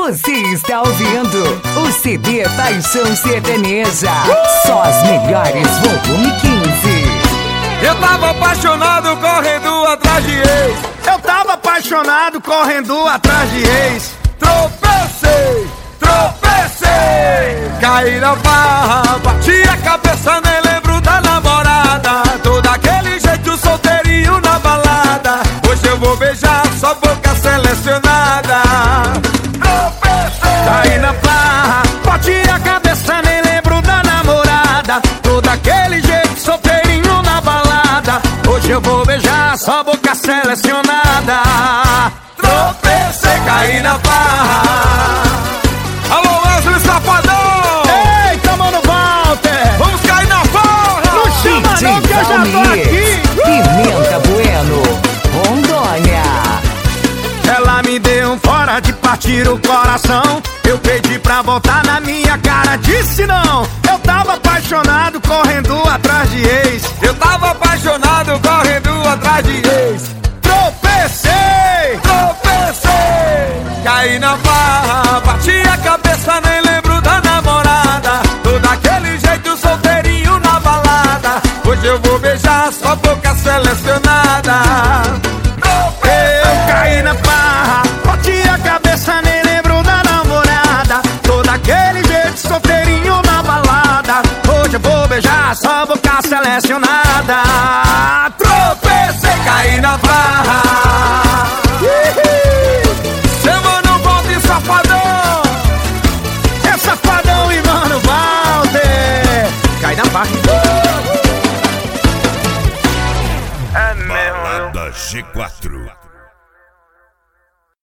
Você está ouvindo o CD Paixão Sertaneja. Só as melhores, volume 15. Eu tava apaixonado correndo atrás de ex. Eu tava apaixonado correndo atrás de ex. Tropecei, tropecei, caí na barra, bati a cabeça, nem lembro da namorada. Todo aquele jeito solteirinho na balada. Hoje eu vou beijar sua boca selecionada. Tropecei, caí na barra, bati a cabeça, nem lembro da namorada. Todo aquele jeito solteirinho na balada. Hoje eu vou beijar sua boca selecionada. Tropecei, caí na barra. Alô, Wesley Safadão! Eita, mano, Walter! Vamos cair na barra! Não chama não, que eu já tô aqui! Pimenta Bueno, Rondônia. Ela me deu um fora de partir o coração. Eu pedi pra voltar na minha cara, disse não. Eu tava apaixonado correndo atrás de ex. Eu tava apaixonado correndo atrás de ex. Tropecei, tropecei, caí na barra, bati a cabeça, nem lembro da namorada. Todo aquele jeito solteirinho na balada. Hoje eu vou beijar sua boca selecionada. Eu caí na barra, bati a cabeça, nem lembro da namorada. Todo aquele jeito solteirinho na balada. Hoje eu vou beijar sua boca selecionada.